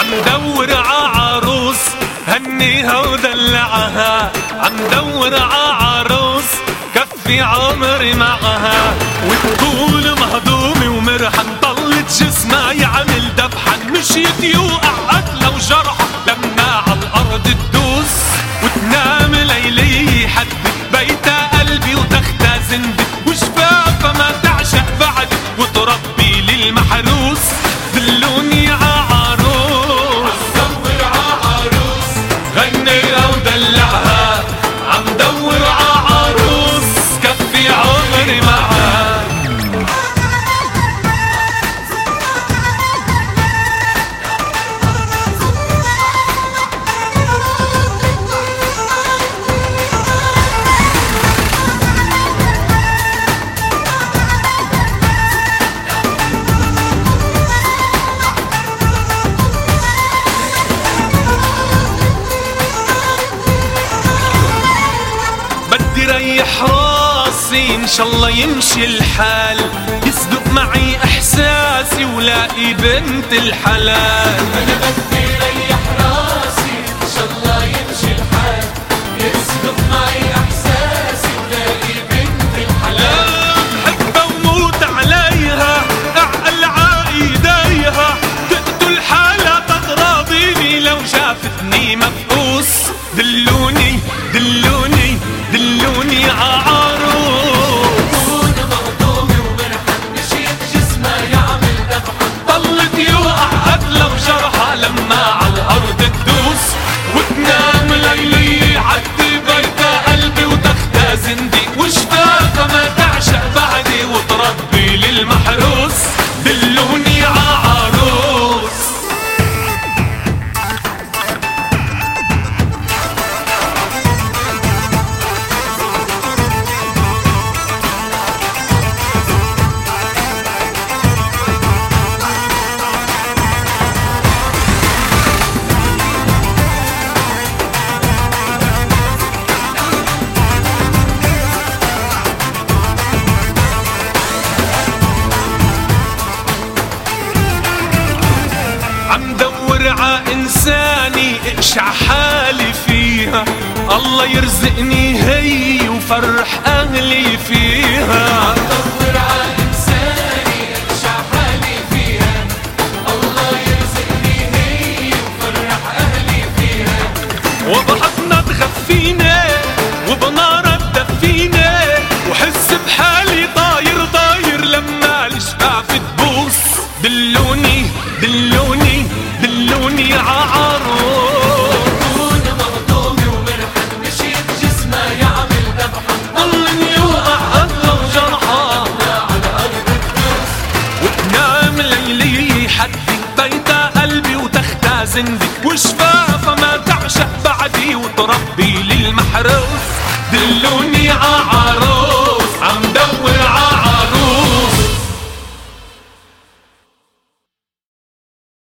عم دور عروس هنيها ودلعها، عم دور عروس كفي عمري معها، وتقول مهضومة ومرحن طلت جسمها يعمل دبحن، مشيت يوقع قتلة وجرحة لما عالأرض تدوس، وتنام ليلي حدك بيتها قلبي وتختها زندك، وشفافها ما تعشق بعد وتربي للمحروس. دلوني عروس عم دور عروس غنيها ودلعها، عم دور عروس كفي عمري معها. بدي ريح راسي ان شاء الله يمشي الحال، يصدق معي احساسي ولاقي بنت الحلال. انا بدي ريح راسي ان شاء الله يمشي الحال، يصدق معي احساسي ولاقي بنت الحلال. بحبها وموت عليها اعقل عايديها، تقتل حالها تضربيني لو شافتني مفقوس. دلوني دلوني دلوني عروس، تكون مهضومة ومرحن مشيت جسمها يعمل دبحن، طلت يوقع قتلة وجرحة لما عالأرض تدوس، وتنام ليلي عدي بيتها قلبي وتختها زندي، وشفافها ما تعشق بعدي وتربي للمحروس. دلوني عروس. عم دور ع إنساني اقشع حالي فيها، الله يرزقني هي وفرح أهلي فيها. دور ع إنساني أقشع حالي فيها، الله يرزقني هي وفرح أهلي فيها. وبحضنها تغفيني وبنارها تدفيني، وحس بحالي طاير طاير لما الشفاف تبوس. دلوني دلوني دلوني عروس، تكون مهضومة ومرحن مشيت جسمها يعمل دبحن، ضلني يوقع قتلة وجرحة على أرض الدوس، وتنام ليلي حدي بيتها قلبي وتختها زندي، وشفافها ما تعشق بعدي وتربي للمحروس. دلوني عروس.